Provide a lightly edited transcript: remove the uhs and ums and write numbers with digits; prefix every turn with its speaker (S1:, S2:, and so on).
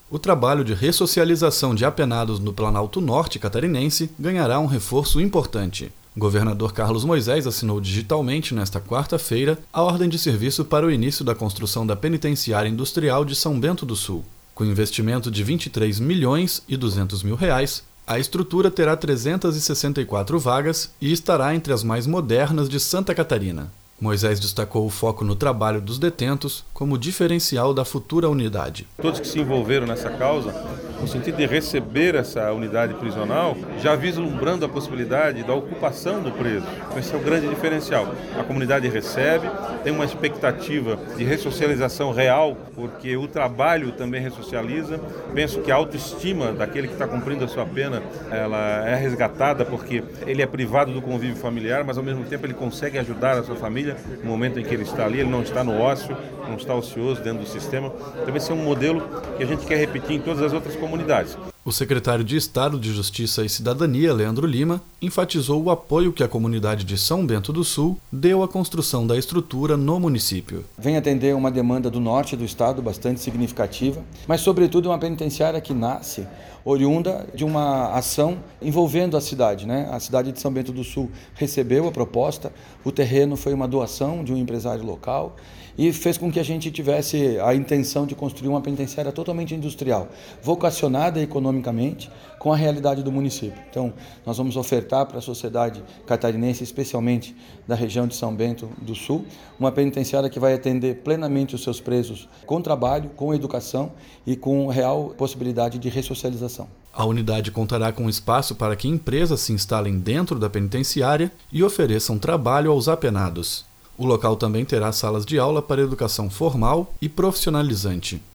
S1: O trabalho de ressocialização de apenados no Planalto Norte catarinense ganhará um reforço importante. O governador Carlos Moisés assinou digitalmente nesta quarta-feira a ordem de serviço para o início da construção da Penitenciária Industrial de São Bento do Sul. Com investimento de R$ 23.200.000, a estrutura terá 364 vagas e estará entre as mais modernas de Santa Catarina. Moisés destacou o foco no trabalho dos detentos como diferencial da futura unidade.
S2: Todos que se envolveram nessa causa, no sentido de receber essa unidade prisional, já vislumbrando a possibilidade da ocupação do preso. Esse é o grande diferencial. A comunidade recebe, tem uma expectativa de ressocialização real, porque o trabalho também ressocializa. Penso que a autoestima daquele que está cumprindo a sua pena, ela é resgatada porque ele é privado do convívio familiar, mas ao mesmo tempo ele consegue ajudar a sua família no momento em que ele está ali, ele não está no ócio, não está ocioso dentro do sistema. Então esse é um modelo que a gente quer repetir em todas as outras comunidades.
S1: O secretário de Estado de Justiça e Cidadania, Leandro Lima, enfatizou o apoio que a comunidade de São Bento do Sul deu à construção da estrutura no município.
S3: Vem atender uma demanda do norte do estado bastante significativa, mas sobretudo uma penitenciária que nasce oriunda de uma ação envolvendo a cidade, né? A cidade de São Bento do Sul recebeu a proposta, o terreno foi uma doação de um empresário local e fez com que a gente tivesse a intenção de construir uma penitenciária totalmente industrial, vocacionada economicamente com a realidade do município. Então, nós vamos ofertar para a sociedade catarinense, especialmente da região de São Bento do Sul, uma penitenciária que vai atender plenamente os seus presos com trabalho, com educação e com real possibilidade de ressocialização.
S1: A unidade contará com espaço para que empresas se instalem dentro da penitenciária e ofereçam trabalho aos apenados. O local também terá salas de aula para educação formal e profissionalizante.